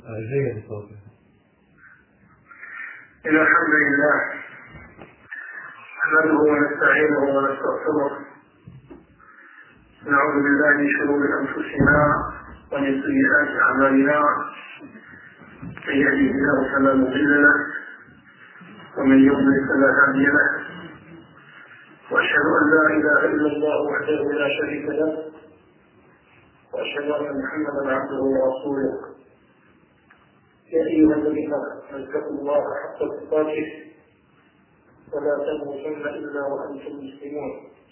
جيد الصوت. إن الحمد لله نحمده ونستعينه ونستغفره، نعوذ بالله من شرور أنفسنا ومن سيئات أعمالنا، من يهده الله فلا مضل له ومن يضلل فلا هادي له، وأشهد أن لا إله إلا الله وحده لا شريك له، وأشهد أن محمدا عبده ورسوله. يا أيها الذين آمنوا اتقوا الله حق تقاته ولا تموتن إلا وأنتم مسلمون.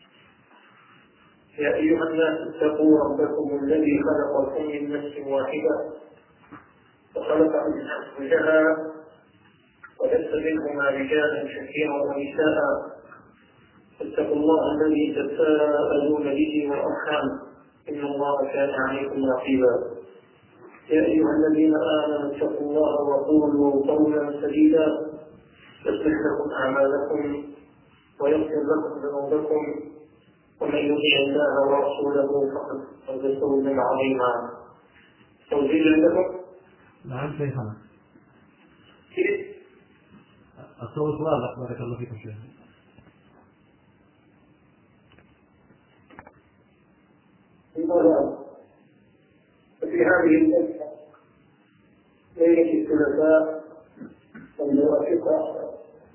يا أيها الناس اتقوا ربكم الذي خلقكم من نفس واحدة وخلق منها زوجها وبث منهما رجالا كثيرا ونساء، اتقوا الله الذي تساءلون به والأرحام إن الله كان عليكم رقيبا. يا أيها الذين آمنوا اتقوا الله وقولوا قولا سديدا يصلح لكم أعمالكم ويغفر لكم ذنوبكم، ومن يطع الله ورسوله فقد فاز فوزا عظيما. توجيه لكم؟ نعم شيخنا. الصوت واضح بارك الله فيكم شيخ. في هذه الليلة ليلة الثلاثاء الموافقة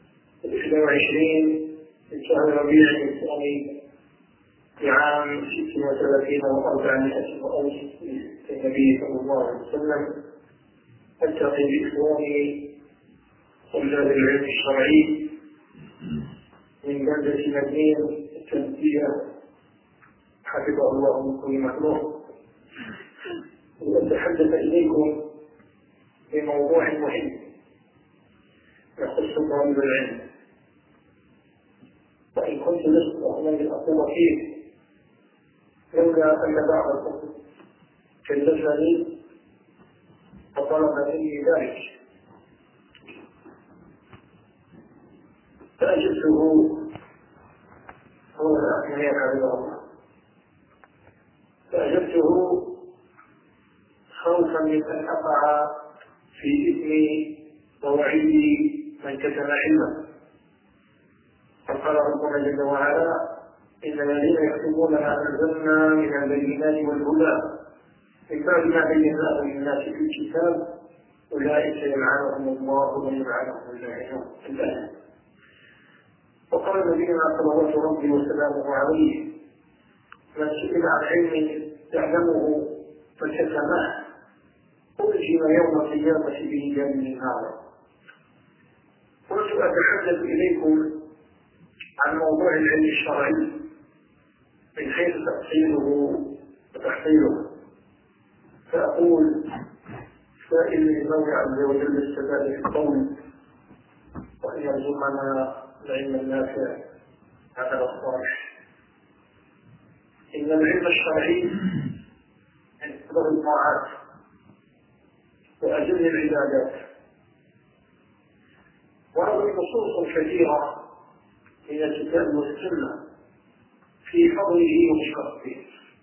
21 من شهر ربيع الثاني لعام 36 و400 وألف للنبي صلى الله عليه وسلم، ألتقي بإخواني طلاب العلم الشرعي من بلدة مدين التنسية حفظه الله من كل مخلوق، لأتحدث إليكم بموضوع مهم يخص طالب العلم، وإن كنت لست أؤمن بالأقوى فيه لولا أن بعضكم كلفني وطلب مني ذلك فأجبته هو الأحمية حفظه الله، فأجبته خوفا من أن أقع في إثم ووعيد من كتم علما. فقال ربنا جل وعلا: إن الذين يكتمون ما أنزلنا من البينات والهدى من بعد ما بيناه للناس في الكتاب أولئك يلعنهم الله ويلعنهم اللاعنون. الآية. وقال نبينا صلوات ربي وسلامه عليه: من سئل عن علم يعلمه فكتمه ألجم يوم القيامة به جانب النار. كنت أتحدث إليكم عن موضوع العلم الشرعي من حيث تأصيله وتحصيله، فأقول: سائل لله عز وجل السداد في القول وأن يرزقنا العلم النافع على الصالح. إن العلم الشرعي من أكبر الطاعات وأجل العبادات، وهذه نصوص كثيرة من الكتاب والسنة في فضله وشرفه،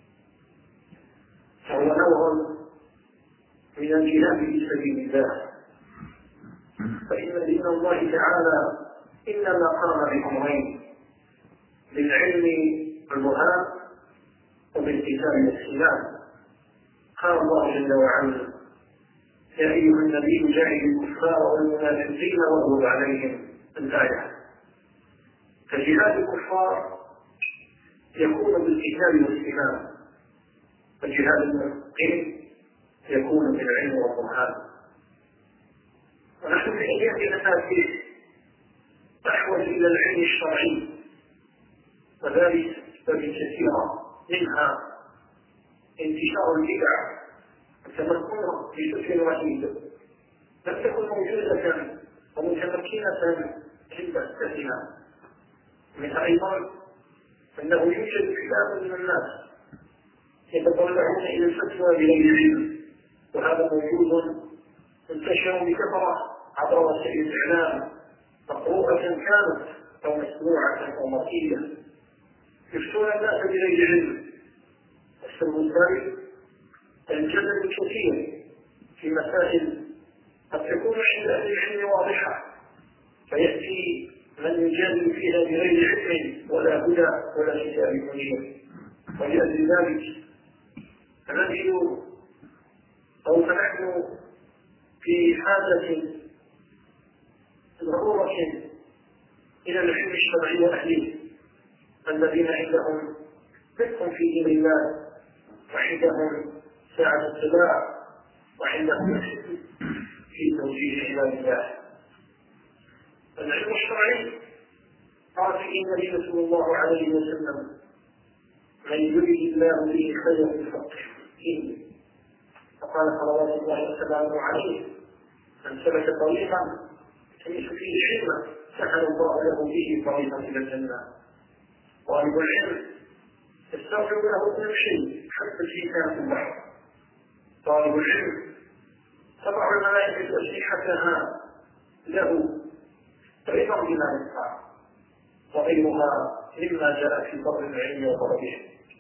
فهو نوع من الجهاد في سبيل الله. فإن دين الله تعالى إنما قام بأمرين: بالعلم والبرهان وبالقتال والسلام. قال الله جل وعلا: يا أيها النبي جاهد الكفار والمنافقين واغلظ عليهم. الآية. فجهاد الكفار يكون بالقتال والسلام، وجهاد المنافقين يكون بالعلم والبرهان. ونحن في أيام أساسية نحوج إلى العلم الشرعي، وذلك أسباب كثيرة، منها انتشار البدع التمكن بشكل وحيد لم تكن موجودة ومتمكنة عند أسلافنا. منها أيضا أنه يوجد كتاب من الناس يتطلعون إلى الفتوى بغير علم، وهذا موجود منتشر بكثرة عبر وسائل الإعلام، مقروءة كانت أو مسموعة أو مرئية، يفتون الناس بغير علم. السبب الثالث الجدل الكثير في مسائل قد تكون عند أهل العلم واضحة، فيأتي من يجادل فيها بغير علم ولا هدى ولا كتاب منير. ولأجل ذلك فنجد أو فنحن في حاجة ضرورة إلى العلم الشرعي وأهله الذين عندهم فقه في دين الله وعندهم سعة اتباع وعندهم في توجيه عباد الله. العلم الشرعي قال فيه النبي صلى الله عليه وسلم: من يريد الله به خيرا يفقهه فيه. فقال صلوات الله وسلامه عليه: من سلك طريقا يلتمس فيه علما سهل الله له به طريقا الى الجنه. طالب العلم يستغفر له كل شيء حتى الحيتان في البحر. طالب العلم تضع الملائكه اجنحتها له رضا بما يفعل، وغيرها مما جاء في فضل العلم وطلبه.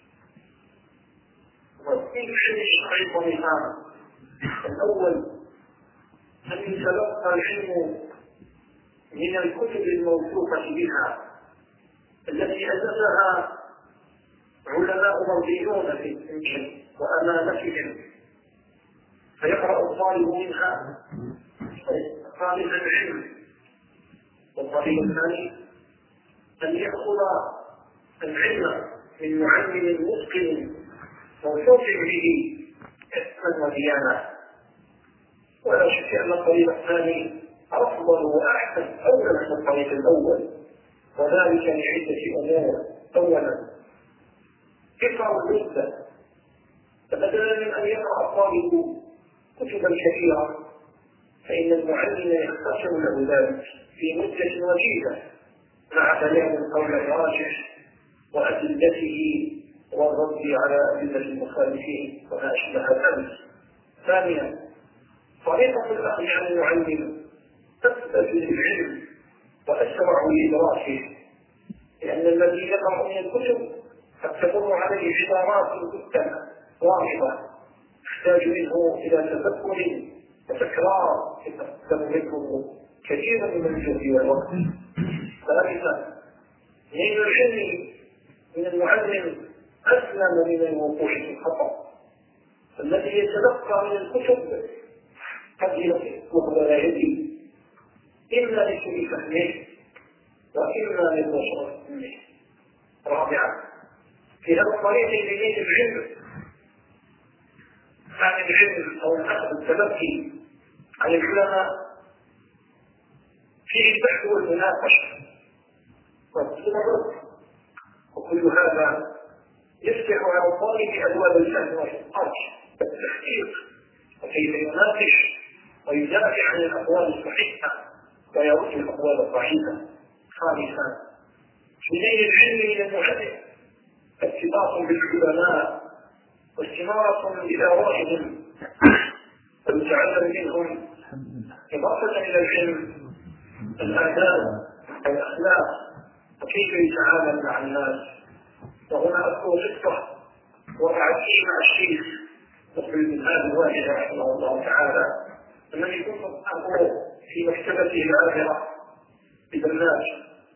وفي شيء الشرعي طريقان: الاول ان يتلقى العلم من الكتب الموثوقه بها التي أسسها علماء مرضيون في العلم وأمانتهم، فيقرأ الطالب منها طالب العلم. والطريق الثاني أن يأخذ العلم من معلم متقن موثوق به علما وديانة. ولا شك أن الطريق الثاني أفضل وأحسن أولا من الطريق الأول، وذلك لعدة أمور. أولا إقرأ اللغة، فبدلا من أن يقرأ الطالب كتبا كثيرة فإن المعلم يختصر له ذلك في مدة وجيزة مع بيان القول الراجح وأدلته والرد على أدلة المخالفين وما أشبه ذلك. ثانيا طريقة الأخذ عن المعلم تثبت للعلم وأسرع لإدراكه، لأن الذي يقرأ من الكتب قد تمر عليه عبارات جدا واضحة تحتاج منه إلى تفكر وتكرار يتقدم منه كثيرا من الجهد والوقت. ثالثا نيل العلم من المعلم أسلم من الوقوع في الخطأ. الذي يتلقى من الكتب قد وهو لا يدري إما لسوء فهمه وإما للبشر منه. رابعا في هذا الطريق لنيل العلم عن العلم أو الأخذ التلقي عن العلماء فيه البحث والمناقشة والصبر، وكل هذا يفتح على الطالب أبواب الفهم والإنقاذ والتحقيق وكيف يناقش ويدافع عن الأقوال الصحيحة ويرد الأقوال الضعيفة. خامسا في نيل العلم من المعلم ارتباط بالعلماء واستمارة بآرائهم ويتعلم منهم إضافة إلى العلم الآداب والأخلاق وكيف يتعامل مع الناس. وهنا أذكر قصة وقعت مع الشيخ مقبل بن هادي الواحد رحمه الله تعالى، الذي كنت أقول في مكتبته العاهرة ببرنامج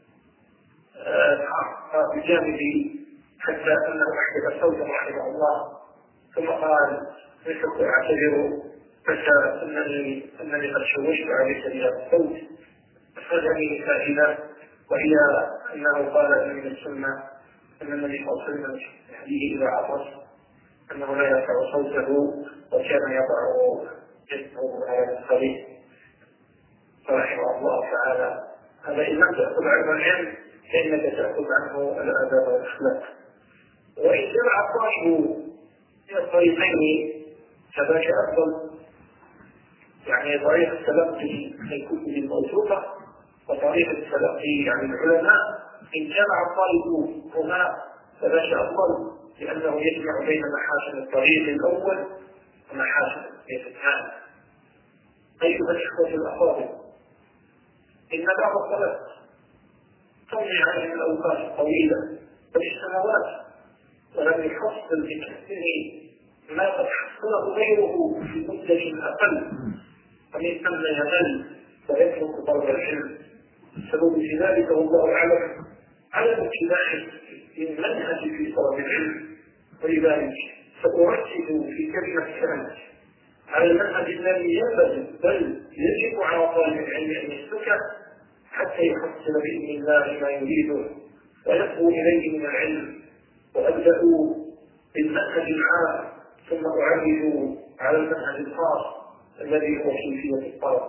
بجانبي حتى أنه أحدث صوتا رحمه الله، ثم قال: نشكر أعتذر بس أنني قد شوشت عليك بهذا الصوت. أخرجني فائدة، وهي أنه قال أن من السنة أن النبي صلى الله عليه وسلم يهديه إذا عطس أنه لا يرفع صوته وكان يضع جسمه على الخليل. فرحمه الله تعالى هذا إن لم تأخذ عنه العلم فإنك تأخذ عنه الآداب والأخلاق. وإن جمع الطالب من الطريقين فذاك أفضل، يعني طريق التلقي من الكتب الموثوقة وطريق التلقي عن العلماء. إن جمع الطالب هما فذاك أفضل، لأنه يجمع بين محاسن الطريق الأول ومحاسن الطريق الثاني. أيها الإخوة الأفاضل، إن بعض الطلب تمضي عليهم الأوقات الطويلة بل السنوات ولم يحصل بكثير ما قد حصله غيره في مدة أقل، فمن ثم يمل ويترك طلب العلم. السبب في ذلك والله أعلم على اتباع المنهج في طلب العلم. ولذلك سأركز في كلمة كلمة على المنهج الذي ينبغي بل يجب على طالب العلم أن يسلكه حتى يحصل بإذن الله ما يريده ويقوى إليه من العلم. وأبدأ بالمنهج العام ثم أعرج على المنهج الخاص الذي هو كيفية الطلب.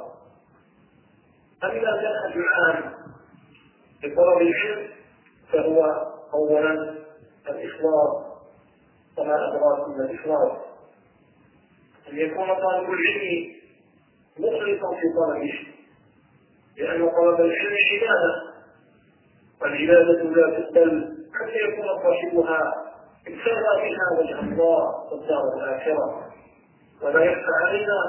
أما المنهج العام لطلب العلم فهو أولا الإخلاص. وما أدراك من الإخلاص؟ أن يكون طالب العلم مخلصا في طلبه، لأن طلب العلم عبادة، والعبادة لا تقبل حتى يكون صاحبها ابتغى بها وجه الله والدار الآخرة. ولا يخفى علينا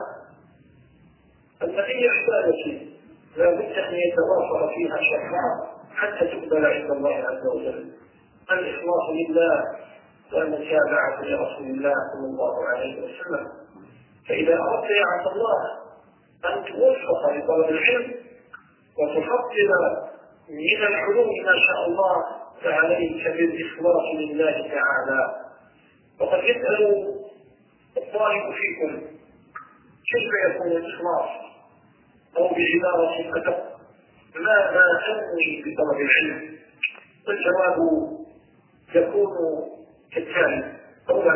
أن أي عبادة لا بد أن يتوافر فيها شرطان حتى تقبل عند الله عز وجل: الإخلاص لله والمتابعة لرسول الله صلى الله عليه وسلم. فإذا أردت يا عبد الله أن توفق لطلب العلم وتحصل من العلوم ما شاء الله فعليك بالإخلاص لله تعالى. وقد يسأل الطالب فيكم كيف يكون الإخلاص، أو بعبارة أدق ماذا تنوي بطلب العلم؟ والجواب يكون كالتالي: أولا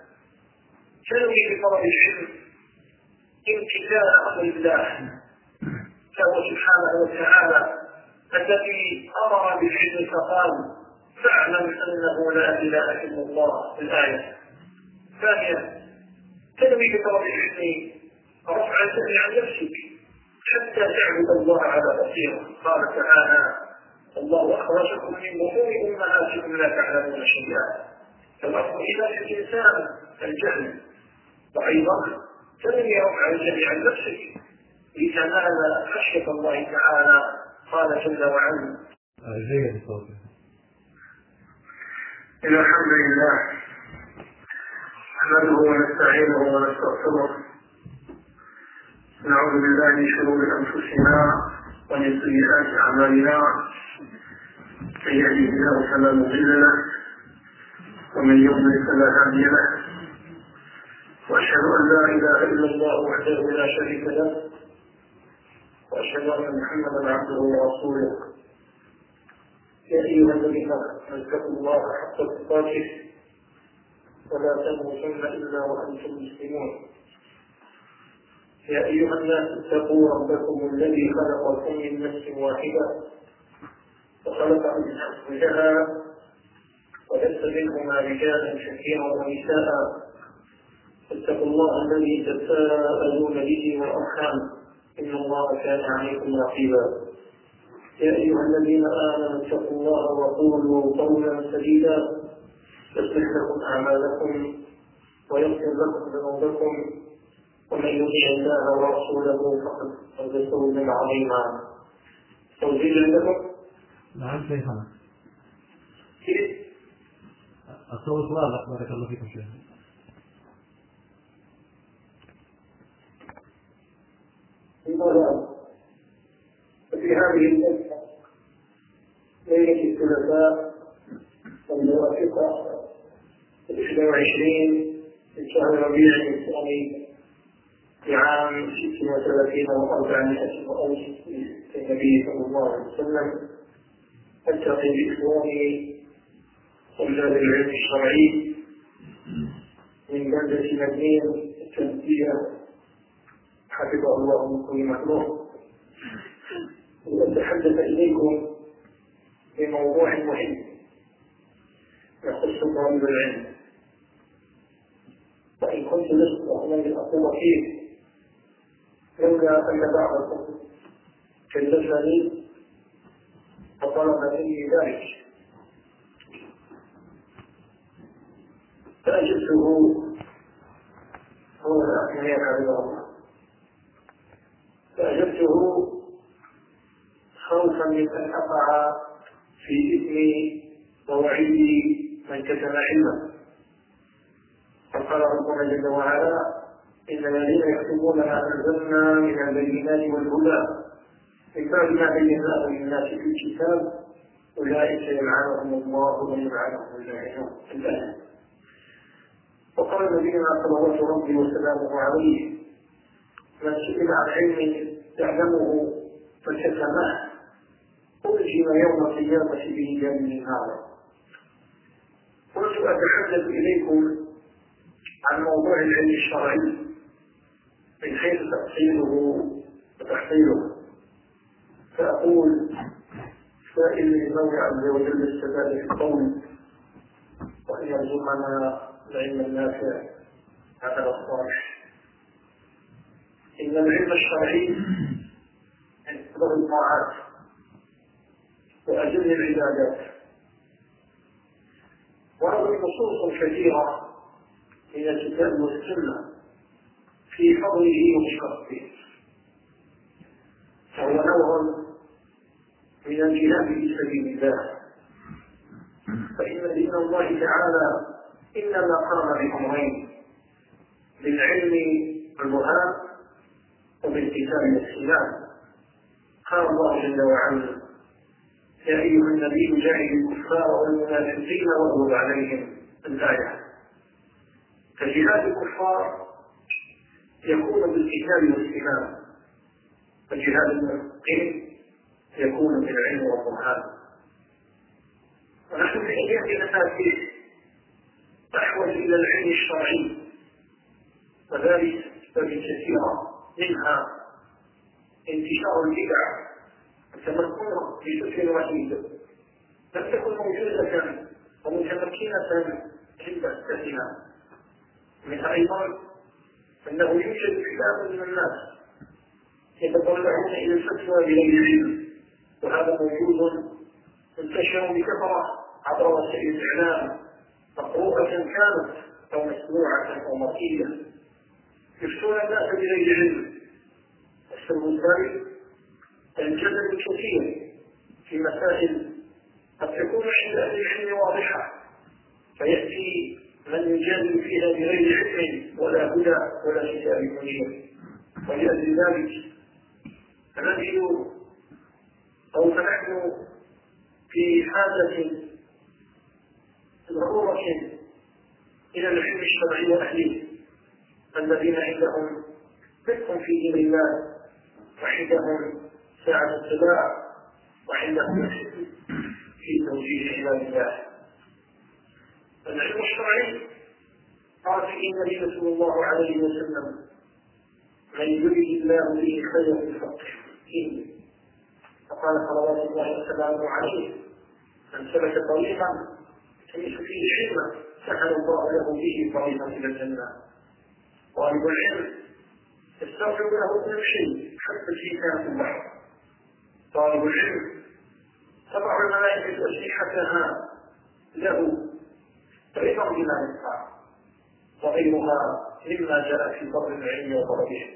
تنوي بطلب العلم امتثال أمر الله فهو سبحانه وتعالى الذي أمر بالعلم فقال: فاعلم أنه لا إله إلا الله. الآية. ثانيا تنوي بطلب العلم رفع الجهل عن نفسك حتى تعبد الله على بصيرة. قال تعالى: الله أخرجكم من بطون أمهاتكم لا تعلمون شيئا. فالأصل إذا في الإنسان الجهل. وأيضا تنوي رفع الجهل عن نفسك لتنال خشية الله تعالى. قال جل وعلا: جيد الصوت. إن الحمد لله نحمده ونستعينه ونستغفره، نعوذ بالله من شرور أنفسنا ومن سيئات أعمالنا، من يهده الله فلا مضل له ومن يضلل فلا هادي له، وأشهد أن لا إله إلا الله وحده لا شريك له، وأشهد أن محمدا عبده ورسوله. يا أيها الذين آمنوا اتقوا الله حق تقاته ولا تموتن إلا وأنتم مسلمون. يا أيها الناس اتقوا ربكم الذي خلقكم من نفس واحدة وخلق منها زوجها وبث منهما رجالا كثيرا ونساء، اتقوا الله الذي تساءلون به والأرحام إن الله كان عليكم رقيبا. يا أيها الذين آمنوا اتقوا الله وقولوا قولا سديدا يصلح لكم أعمالكم ويغفر لكم ذنوبكم، ومن يطع الله ورسوله فقد فاز فوزا عظيما. توجيه لكم. نعم شيخنا. الصوت واضح بارك الله فيكم شيخ. في هذه الليلة ليلة الثلاثاء الموافقة 22 من شهر ربيع الثاني لعام 36 و400 وألف للنبي صلى الله عليه وسلم، ألتقي بإخواني طلاب العلم الشرعي من بلدة مدين التنسية حفظه الله من كل مخلوق، لأتحدث إليكم بموضوع مهم يخص طالب العلم، وإن كنت لست أهلا لأقول فيه لولا أن بعضكم كلفني فطلب مني ذلك فأجبته هو الأحمية على الله، فأجبته خوفا من أن أقع في إثم ووعيد من كتم علما. فقال قال ربنا جل وعلا: إن الذين يكتبون ما أنزلنا من البينات والهدى من بعد ما بيناه للناس في الكتاب أولئك يلعنهم الله ويلعنهم اللاعنون. وقال نبينا صلوات ربي وسلامه عليه: من سئل عن علم يعلمه فكتمه ألجم يوم القيامة به جانب النار. كنت أتحدث إليكم عن موضوع العلم الشرعي من حيث تأصيله وتحصيله، فأقول: سائل لله عز وجل السداد في القول وأن يرزقنا العلم النافع على الصالح. إن العلم الشرعي من أكبر الطاعات وأجل العبادات، وهذه نصوص كثيرة من الكتاب والسنة في فضله وشرفه، فهو نوع من الجهاد في سبيل الله. فإن دين الله تعالى إنما قام بأمرين: بالعلم والبرهان وبالكتاب والسلام. قال الله جل وعلا: يا أيها النبي جاهد الكفار والمنافقين واغلظ عليهم. الآية. فجهاد الكفار يكون بالكتاب والسلام، وجهاد المنافقين يكون بالعلم والبرهان. ونحن في أيام المفاتيح نحوج إلى العلم الشرعي، وذلك أسباب كثيرة، منها انتشار البدع التمكن بشكل وحيد لم تكن موجودة ومتمكنة عند أسسنا. منها أيضا أنه يوجد كتاب من الناس يتطلعون إلى الفتوى بغير علم، وهذا موجود منتشر بكثرة عبر وسائل الإعلام، مقروءة كانت أو مسموعة أو مرئية، يفتون الناس بغير علم. السبب الثالث الجدل الكثير في مسائل قد تكون عند أهل العلم واضحة، فيأتي من يجادل فيها بغير علم ولا هدى ولا كتاب منير. ولأجل ذلك فنحن في حاجة ضرورة إلى العلم الشرعي وأهله الذين عندهم فقه في دين الله، وعندهم ساعة اتباع، وعندهم في توجيه عباد الله. العلم الشرعي قال فيه النبي صلى الله عليه وسلم: من يريد الله به خيرا يفقهه فيه. فقال صلوات الله وسلامه عليه: من سلك طريقا يلتمس فيه علما سهل الله له به طريقا الى الجنه. طالب العلم يستغفر له كل شيء حتى الحيتان في البحر. طالب العلم تضع الملائكه اجنحتها له رضا بما يدفع، وغيرها مما جاء في فضل العلم وطلبه.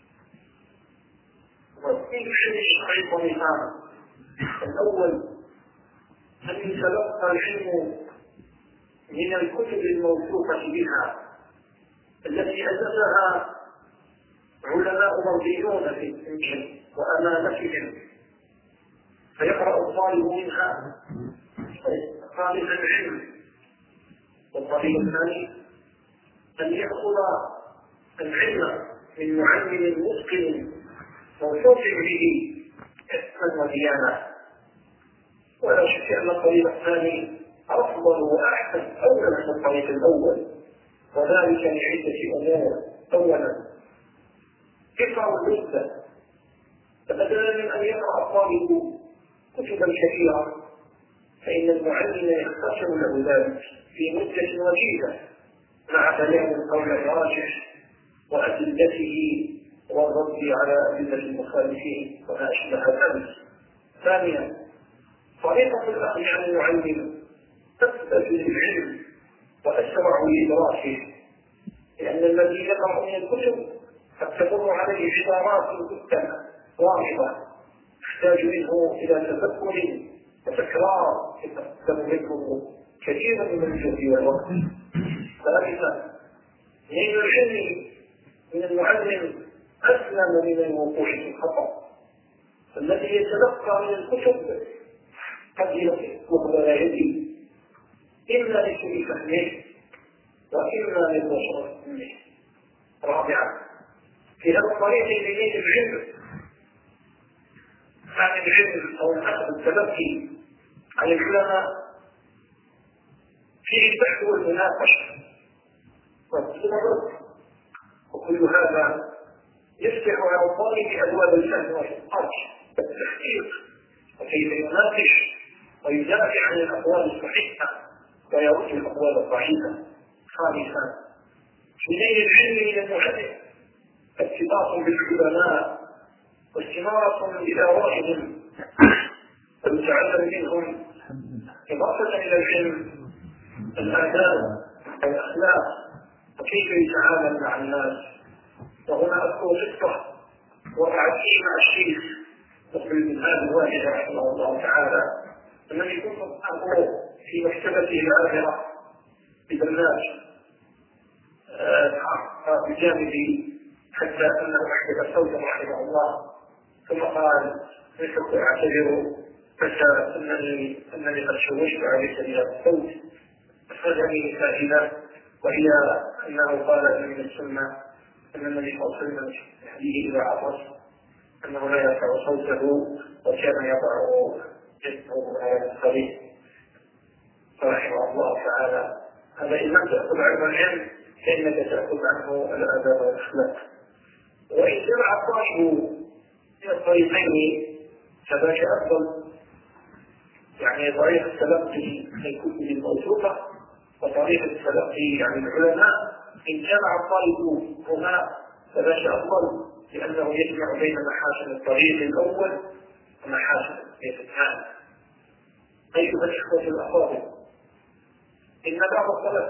وفي العلم الشرعي طريقان: الأول أن يتلقى العلم من الكتب الموثوقة بها التي أسسها علماء مرضيون في العلم وأمانتهم، فيقرأ الطالب منها طالب العلم. والطريق الثاني أن يأخذ العلم من معلم متقن موثوق به حفظا وديانة. ولا شك أن الطريق الثاني أفضل وأحسن أولا من الطريق الأول، وذلك لعدة أمور. أولا إقرأ المدة، فبدلا من أن يقرأ الطالب كتبا كثيرة فإن المعلم يختصر له ذلك في مدة وجيزة مع بيان القول الراجح وأدلته والرد على أدلة المخالفين وما أشبه ذلك. ثانيا طريقة الأخذ عن المعلم تثبت للعلم وأسرع لإدراكه، لأن الذي يقرأ من الكتب قد تمر عليه عبارات جدا واضحة تحتاج منه إلى تفكر وتكرار يتقدم منه كثيرا من الجهد والوقت. ثالثا نيل العلم من المعلم أسلم من الوقوع في الخطأ. الذي يتلقى من الكتب قد وهو لا يدري، إما لسوء فهمه وإما للبشر منه. رابعا، في هذا الطريق لنيل العلم عن العلم أو الأخذ التلقي عن العلماء فيه البحث والمناقشة والصبر، وكل هذا يفتح على الطالب أبواب الفهم والإنقاذ والتحقيق، وكيف يناقش ويدافع عن الأقوال الصحيحة ويرد الأقوال الضعيفة. خامسا، في نيل العلم من المعلم ارتباط بالعلماء واستمارة بآرائهم ويتعلم منهم إضافة إلى العلم الآداب والأخلاق وكيف يتعامل مع الناس. وهنا أذكر قصة وقعت فيه مع الشيخ مقبل بن هادي الواحد رحمه الله تعالى، الذي كنت أقول في مكتبته العاهرة ببرنامج بجانبي حتى أنه أحدث صوتا رحمه الله، ثم قال نسبت أعتذر بس أنني قد شوشت عليك بهذا الصوت. أخرجني فائدة، وهي أنه قال من السنة أن النبي صلى الله عليه وسلم يهديه إذا عطس أنه لا يرفع صوته وكان يضع جسمه على الطريق. فرحمه الله تعالى هذا إن لم تأخذ عنه العلم فإنك تأخذ عنه الأدب والأخلاق. وإن جمع الطالب من الطريقين فذاك أفضل، يعني طريقة التلقي من الكتب الموثوقة وطريقة التلقي عن العلماء. إن جمع الطالب هما فذاك أفضل، لأنه يجمع بين محاسن الطريق الأول ومحاسن الطريق الثاني. أيها الإخوة الأفاضل، إن بعض الطلبة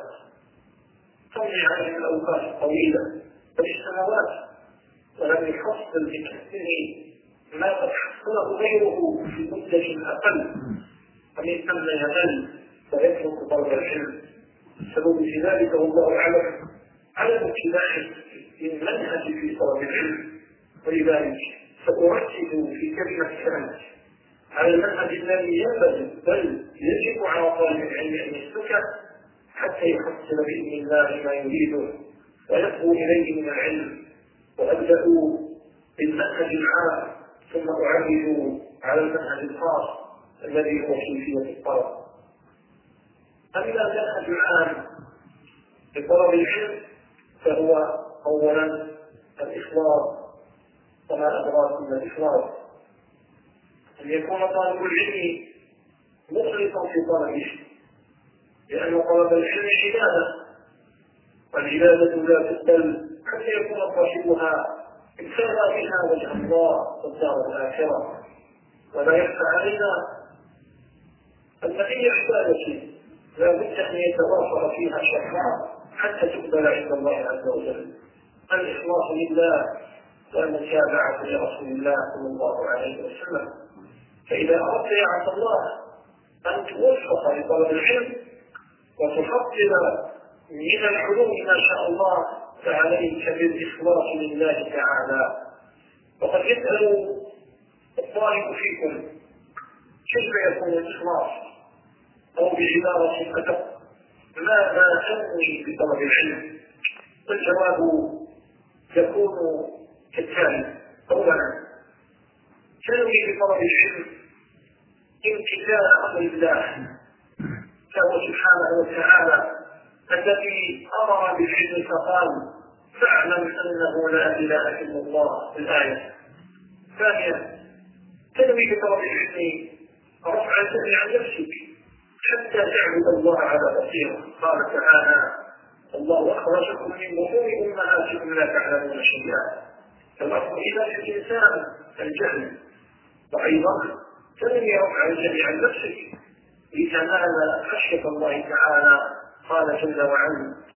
تمضي عليهم الأوقات الطويلة والسنوات ولم يحصل بكثير ما قد حصله غيره في مدة أقل، ومن ثم يمل ويترك طلب العلم. السبب في ذلك والله أعلم على اتباع المنهج في طلب العلم. ولذلك سأركز في كلمة كلمة على المنهج الذي ينبغي بل يجب على طالب العلم أن يسلكه حتى يحصل بإذن الله ما يريده ويقوى إليه من العلم. وأبدأ بالمنهج العام ثم أعرج على المنهج الخاص الذي هو كيفية الطلب. أما المنهج العام لطلب العلم فهو أولا الإخلاص، وما أدراك من الإخلاص أن يكون طالب العلم مخلصا في طلبه، لأن طلب العلم عبادة، والعبادة لا تقبل حتى يكون صاحبها ابتغى بها وجه الله والدار الآخرة. ولا يخفى علينا أن أي عبادة لا بد أن يتوافر فيها شرطان حتى تقبل عند الله عز وجل: الإخلاص لله والمتابعة لرسول الله صلى الله عليه وسلم. فإذا أردت يا عبد الله أن توفق لطلب العلم وتحصل من العلوم ما شاء الله فعليك بالإخلاص لله تعالى. وقد يسأل الطالب فيكم كيف يكون الإخلاص، أو بعبارة أدق ماذا تنوي بطلب العلم؟ والجواب يكون كالتالي: أولا تنوي بطلب العلم امتثال أمر الله، فهو سبحانه وتعالى الذي أمر بالعلم فقال: فاعلم أنه لا إله إلا الله. الآية. ثانيا تنوي بطلب العلم رفع الجهل عن نفسك حتى تعبد الله على بصيرة. قال تعالى: الله أخرجكم من بطون أمهاتكم لا تعلمون شيئا. فالأصل إلى الإنسان الجهل. وأيضا تنوي رفع الجهل عن نفسك لتنال خشية الله تعالى. قال جل وعلا: